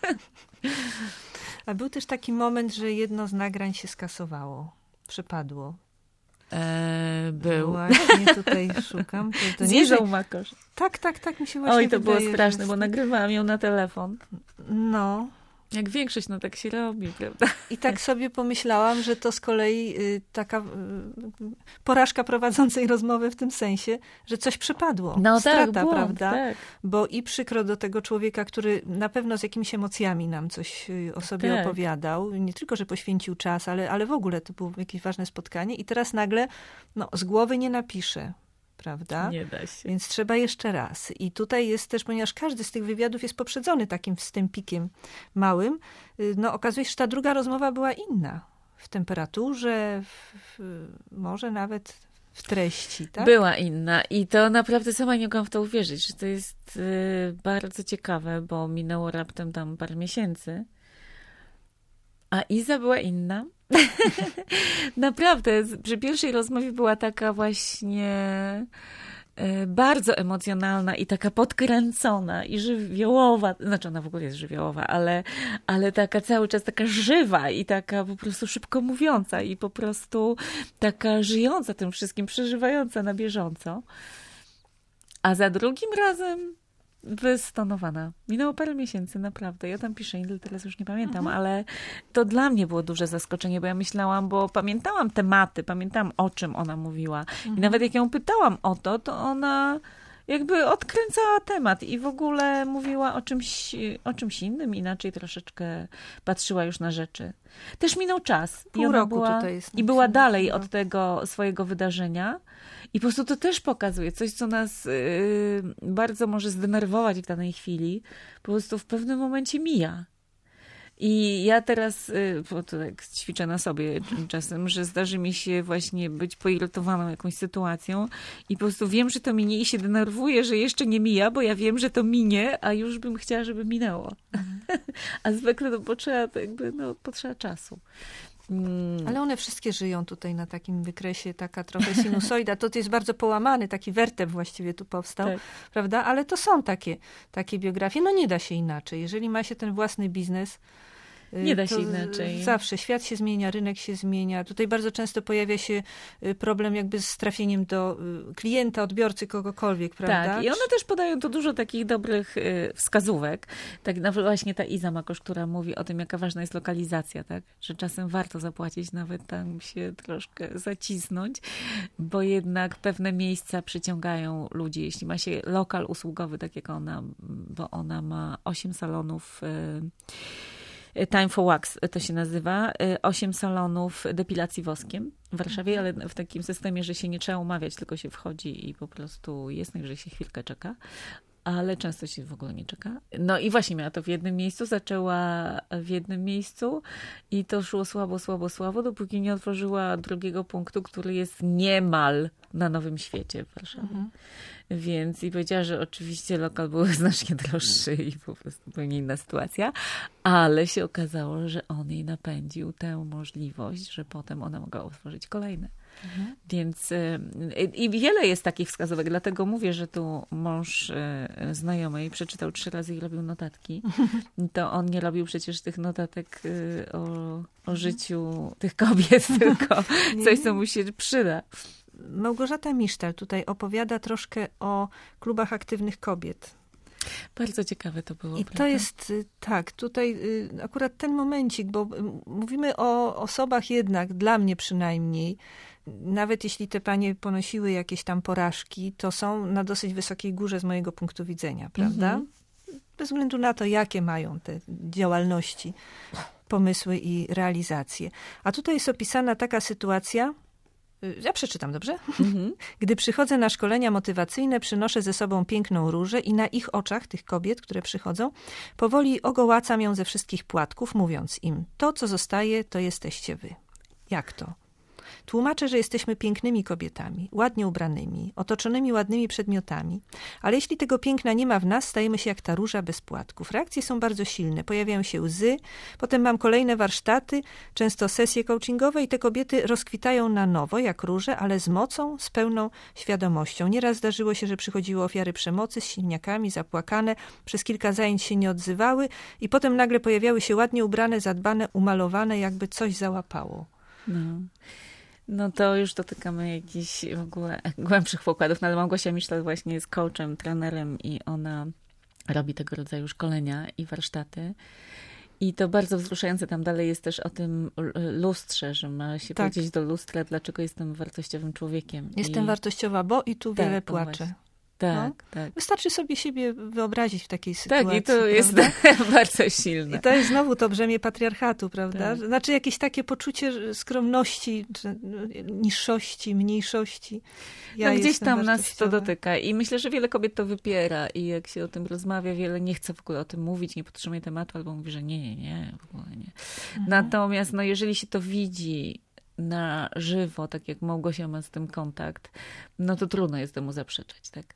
A był też taki moment, że jedno z nagrań się skasowało. Przepadło. Był. Właśnie tutaj szukam. To z Izą Makosz. Tak mi się właśnie Oj, to wydaje, było straszne, bo nagrywałam ją na telefon. No. Jak większość, tak się robi, prawda? I tak sobie pomyślałam, że to z kolei taka porażka prowadzącej rozmowę w tym sensie, że coś przepadło. Strata, błąd, prawda? Tak. Bo i przykro do tego człowieka, który na pewno z jakimiś emocjami nam coś o sobie opowiadał. Nie tylko, że poświęcił czas, ale w ogóle to było jakieś ważne spotkanie. I teraz nagle z głowy nie napisze. Prawda? Nie da się. Więc trzeba jeszcze raz. I tutaj jest też, ponieważ każdy z tych wywiadów jest poprzedzony takim wstępikiem małym, okazuje się, że ta druga rozmowa była inna. W temperaturze, może nawet w treści. Tak? Była inna i to naprawdę sama nie mogłam w to uwierzyć, że to jest bardzo ciekawe, bo minęło raptem tam parę miesięcy. A Iza była inna. Naprawdę, przy pierwszej rozmowie była taka właśnie bardzo emocjonalna i taka podkręcona i żywiołowa. Znaczy ona w ogóle jest żywiołowa, ale taka cały czas taka żywa i taka po prostu szybko mówiąca i po prostu taka żyjąca tym wszystkim, przeżywająca na bieżąco. A za drugim razem wystonowana. Minęło parę miesięcy, naprawdę. Ja tam piszę, ile teraz już nie pamiętam, ale to dla mnie było duże zaskoczenie, bo ja myślałam, bo pamiętałam tematy, pamiętałam, o czym ona mówiła. I nawet jak ją pytałam o to, to ona jakby odkręcała temat i w ogóle mówiła o czymś innym, inaczej troszeczkę patrzyła już na rzeczy. Też minął czas. Pół roku tutaj jest. I była dalej od tego swojego wydarzenia. I po prostu to też pokazuje coś, co nas bardzo może zdenerwować w danej chwili. Po prostu w pewnym momencie mija. I ja teraz, bo to tak ćwiczę na sobie czasem, że zdarzy mi się właśnie być poirytowaną jakąś sytuacją i po prostu wiem, że to minie i się denerwuję, że jeszcze nie mija, bo ja wiem, że to minie, a już bym chciała, żeby minęło. A zwykle to potrzeba czasu. Ale one wszystkie żyją tutaj na takim wykresie, taka trochę sinusoida. To jest bardzo połamany, taki wertep właściwie tu powstał, prawda? Ale to są takie biografie. Nie da się inaczej. Jeżeli ma się ten własny biznes, nie da się inaczej. Zawsze świat się zmienia, rynek się zmienia. Tutaj bardzo często pojawia się problem jakby z trafieniem do klienta, odbiorcy, kogokolwiek, prawda? Tak, i one też podają tu dużo takich dobrych wskazówek. Tak właśnie ta Iza Makosz, która mówi o tym, jaka ważna jest lokalizacja, tak? Że czasem warto zapłacić, nawet tam się troszkę zacisnąć, bo jednak pewne miejsca przyciągają ludzi. Jeśli ma się lokal usługowy, tak jak ona, bo ona ma 8 salonów Time for Wax to się nazywa. 8 salonów depilacji woskiem w Warszawie, ale w takim systemie, że się nie trzeba umawiać, tylko się wchodzi i po prostu jest, że się chwilkę czeka. ale często się w ogóle nie czeka. No i właśnie miała to w jednym miejscu, zaczęła w jednym miejscu i to szło słabo, dopóki nie otworzyła drugiego punktu, który jest niemal na Nowym Świecie w Warszawie. Więc i powiedziała, że oczywiście lokal był znacznie droższy i po prostu zupełnie inna sytuacja, ale się okazało, że on jej napędził tę możliwość, że potem ona mogła otworzyć kolejne. Więc i wiele jest takich wskazówek, dlatego mówię, że tu mąż znajomej przeczytał 3 razy i robił notatki. To on nie robił przecież tych notatek o życiu tych kobiet, tylko coś, co mu się przyda. Małgorzata Misztal tutaj opowiada troszkę o klubach aktywnych kobiet. Bardzo ciekawe to było. I prawda? To jest, tak, tutaj akurat ten momencik, bo mówimy o osobach jednak, dla mnie przynajmniej, nawet jeśli te panie ponosiły jakieś tam porażki, to są na dosyć wysokiej górze z mojego punktu widzenia, prawda? Bez względu na to, jakie mają te działalności, pomysły i realizacje. A tutaj jest opisana taka sytuacja, ja przeczytam, dobrze? Gdy przychodzę na szkolenia motywacyjne, przynoszę ze sobą piękną różę i na ich oczach, tych kobiet, które przychodzą, powoli ogołacam ją ze wszystkich płatków, mówiąc im, to co zostaje, to jesteście wy. Jak to? Tłumaczę, że jesteśmy pięknymi kobietami, ładnie ubranymi, otoczonymi ładnymi przedmiotami, ale jeśli tego piękna nie ma w nas, stajemy się jak ta róża bez płatków. Reakcje są bardzo silne, pojawiają się łzy, potem mam kolejne warsztaty, często sesje coachingowe i te kobiety rozkwitają na nowo, jak róże, ale z mocą, z pełną świadomością. Nieraz zdarzyło się, że przychodziły ofiary przemocy z siniakami, zapłakane, przez kilka zajęć się nie odzywały i potem nagle pojawiały się ładnie ubrane, zadbane, umalowane, jakby coś załapało. No to już dotykamy jakichś w ogóle głębszych pokładów, no ale Małgosia Misztal właśnie jest coachem, trenerem i ona robi tego rodzaju szkolenia i warsztaty. I to bardzo wzruszające. Tam dalej jest też o tym lustrze, że ma się powiedzieć do lustra, dlaczego jestem wartościowym człowiekiem. Jestem wartościowa, bo i tu wiele płaczę. Tak. Wystarczy sobie siebie wyobrazić w takiej sytuacji. Tak, i to jest bardzo silne. I to jest znowu to brzemię patriarchatu, prawda? Tak. Znaczy jakieś takie poczucie skromności, czy niższości, mniejszości. Gdzieś tam nas to dotyka i myślę, że wiele kobiet to wypiera i jak się o tym rozmawia, wiele nie chce w ogóle o tym mówić, nie podtrzymuje tematu albo mówi, że nie, w ogóle nie. Natomiast jeżeli się to widzi na żywo, tak jak Małgosia ma z tym kontakt, no to trudno jest temu zaprzeczać, tak?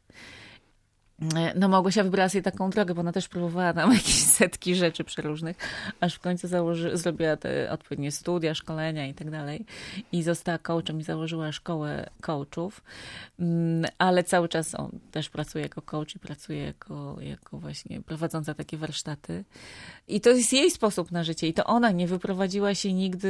No Małgosia wybrała sobie taką drogę, bo ona też próbowała tam jakieś setki rzeczy przeróżnych, aż w końcu zrobiła te odpowiednie studia, szkolenia i tak dalej. I została coachem i założyła szkołę coachów, ale cały czas on też pracuje jako coach i pracuje jako właśnie prowadząca takie warsztaty. I to jest jej sposób na życie. I to ona nie wyprowadziła się nigdy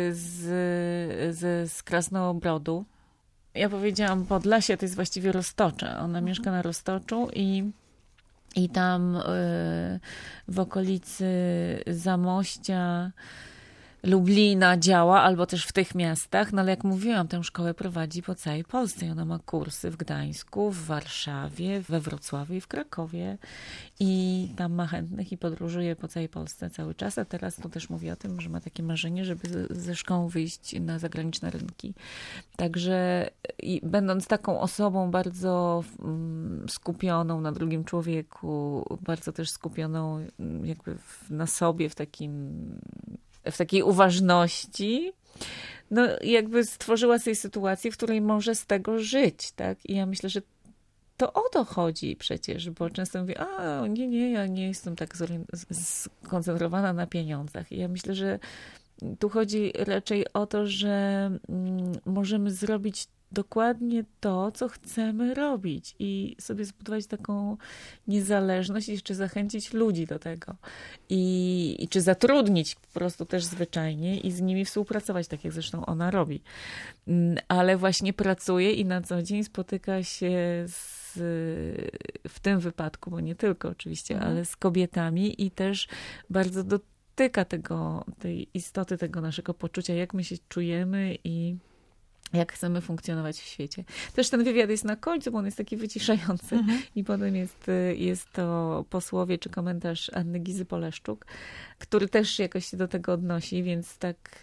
z Krasnobrodu. Ja powiedziałam, Podlasie to jest właściwie Roztocze. Ona mieszka na Roztoczu i tam w okolicy Zamościa, Lublina działa, albo też w tych miastach, no ale jak mówiłam, tę szkołę prowadzi po całej Polsce i ona ma kursy w Gdańsku, w Warszawie, we Wrocławiu i w Krakowie i tam ma chętnych i podróżuje po całej Polsce cały czas, a teraz tu też mówi o tym, że ma takie marzenie, żeby ze szkołą wyjść na zagraniczne rynki. Także będąc taką osobą bardzo skupioną na drugim człowieku, bardzo też skupioną jakby na sobie w takiej uważności, no jakby stworzyła sobie sytuację, w której może z tego żyć, tak? I ja myślę, że to o to chodzi przecież, bo często mówię, nie, ja nie jestem tak skoncentrowana na pieniądzach. I ja myślę, że tu chodzi raczej o to, że możemy zrobić dokładnie to, co chcemy robić i sobie zbudować taką niezależność i jeszcze zachęcić ludzi do tego. I czy zatrudnić po prostu też zwyczajnie i z nimi współpracować, tak jak zresztą ona robi. Ale właśnie pracuje i na co dzień spotyka się w tym wypadku, bo nie tylko oczywiście, ale z kobietami i też bardzo dotyka tej istoty tego naszego poczucia, jak my się czujemy i jak chcemy funkcjonować w świecie. Też ten wywiad jest na końcu, bo on jest taki wyciszający i potem jest to posłowie czy komentarz Anny Gizy-Poleszczuk, który też jakoś się do tego odnosi, więc tak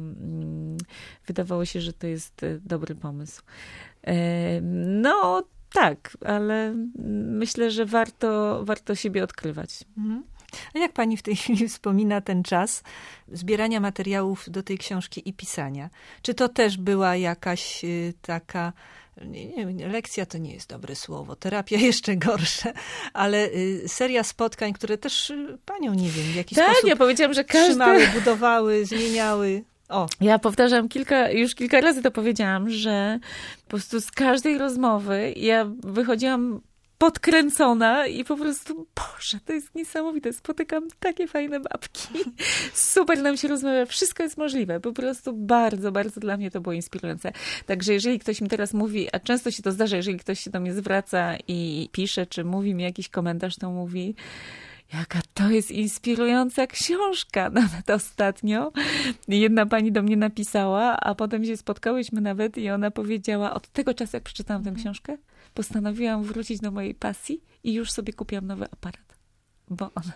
wydawało się, że to jest dobry pomysł. No Tak, ale myślę, że warto siebie odkrywać. A jak pani w tej chwili wspomina ten czas zbierania materiałów do tej książki i pisania? Czy to też była jakaś taka, nie wiem, lekcja to nie jest dobre słowo, terapia jeszcze gorsze, ale seria spotkań, które też panią, nie wiem, w jakiś sposób ja powiedziałam, że trzymały, budowały, zmieniały? Ja powtarzam już kilka razy to powiedziałam, że po prostu z każdej rozmowy ja wychodziłam podkręcona i po prostu, Boże, to jest niesamowite, spotykam takie fajne babki, super nam się rozmawia, wszystko jest możliwe, po prostu bardzo, bardzo dla mnie to było inspirujące. Także jeżeli ktoś mi teraz mówi, a często się to zdarza, jeżeli ktoś się do mnie zwraca i pisze, czy mówi mi jakiś komentarz, to mówi: jaka to jest inspirująca książka. Nawet ostatnio jedna pani do mnie napisała, a potem się spotkałyśmy nawet i ona powiedziała: od tego czasu, jak przeczytałam tę książkę, postanowiłam wrócić do mojej pasji i już sobie kupiłam nowy aparat. Bo ona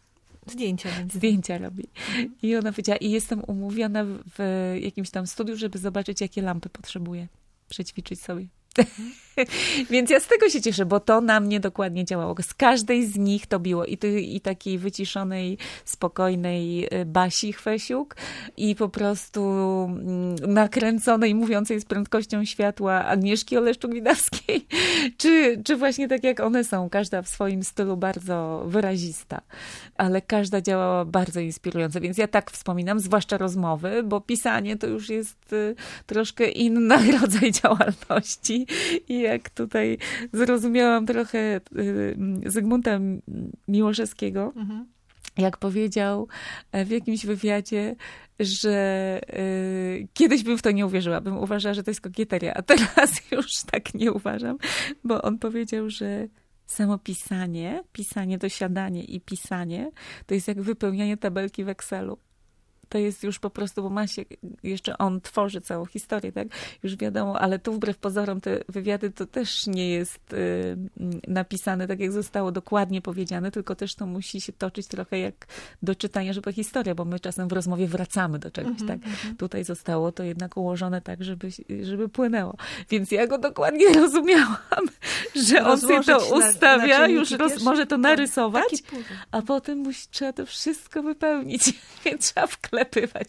zdjęcia robi. I ona powiedziała: i jestem umówiona w jakimś tam studiu, żeby zobaczyć, jakie lampy potrzebuję. Przećwiczyć sobie. Więc ja z tego się cieszę, bo to na mnie dokładnie działało. Z każdej z nich to biło. I takiej wyciszonej, spokojnej Basi Chwesiuk i po prostu nakręconej, mówiącej z prędkością światła Agnieszki Oleszczuk-Widawskiej. Czy właśnie tak jak one są. Każda w swoim stylu bardzo wyrazista. Ale każda działała bardzo inspirująco. Więc ja tak wspominam, zwłaszcza rozmowy, bo pisanie to już jest troszkę inny rodzaj działalności. I jak tutaj zrozumiałam trochę Zygmunta Miłoszewskiego, jak powiedział w jakimś wywiadzie, że kiedyś bym w to nie uwierzyła, bym uważała, że to jest kokieteria, a teraz już tak nie uważam, bo on powiedział, że samo pisanie, dosiadanie i pisanie, to jest jak wypełnianie tabelki w Excelu. To jest już po prostu, bo ma się, jeszcze on tworzy całą historię, tak? Już wiadomo, ale tu wbrew pozorom te wywiady to też nie jest napisane tak, jak zostało dokładnie powiedziane, tylko też to musi się toczyć trochę jak do czytania, żeby historia, bo my czasem w rozmowie wracamy do czegoś, tak? Tutaj zostało to jednak ułożone tak, żeby płynęło. Więc ja go dokładnie rozumiałam, że on sobie to ustawia, już może to narysować, a potem trzeba to wszystko wypełnić. Więc trzeba wklepywać.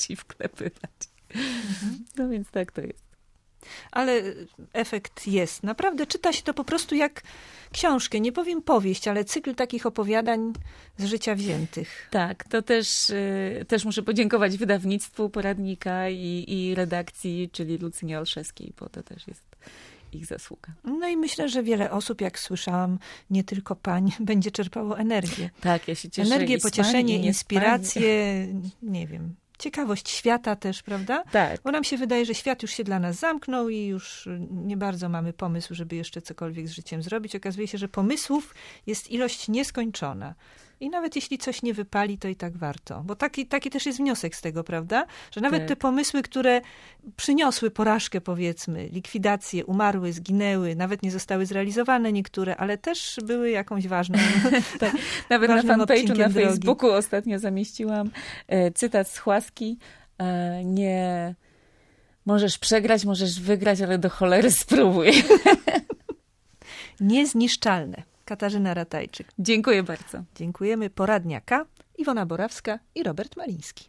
No więc tak to jest. Ale efekt jest. Naprawdę czyta się to po prostu jak książkę. Nie powiem powieść, ale cykl takich opowiadań z życia wziętych. Tak, to też muszę podziękować wydawnictwu Poradnika i redakcji, czyli Lucynie Olszewskiej, bo to też jest ich zasługa. No i myślę, że wiele osób, jak słyszałam, nie tylko pań, będzie czerpało energię. Tak, ja się cieszę. Energię, pocieszenie, inspirację, nie wiem, ciekawość świata też, prawda? Tak. Bo nam się wydaje, że świat już się dla nas zamknął i już nie bardzo mamy pomysł, żeby jeszcze cokolwiek z życiem zrobić. Okazuje się, że pomysłów jest ilość nieskończona. I nawet jeśli coś nie wypali, to i tak warto. Bo taki też jest wniosek z tego, prawda? Że nawet te pomysły, które przyniosły porażkę, powiedzmy, likwidację, umarły, zginęły, nawet nie zostały zrealizowane niektóre, ale też były jakąś ważną tak. Nawet na fanpage'u na Facebooku ostatnio zamieściłam cytat z Chłaski. Nie możesz przegrać, możesz wygrać, ale do cholery spróbuj. Niezniszczalne. Katarzyna Ratajczyk. Dziękuję bardzo. Dziękujemy. Poradnia K, Iwona Borawska i Robert Maliński.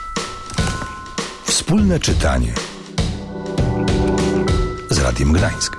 Wspólne czytanie z Radiem Gdańsk.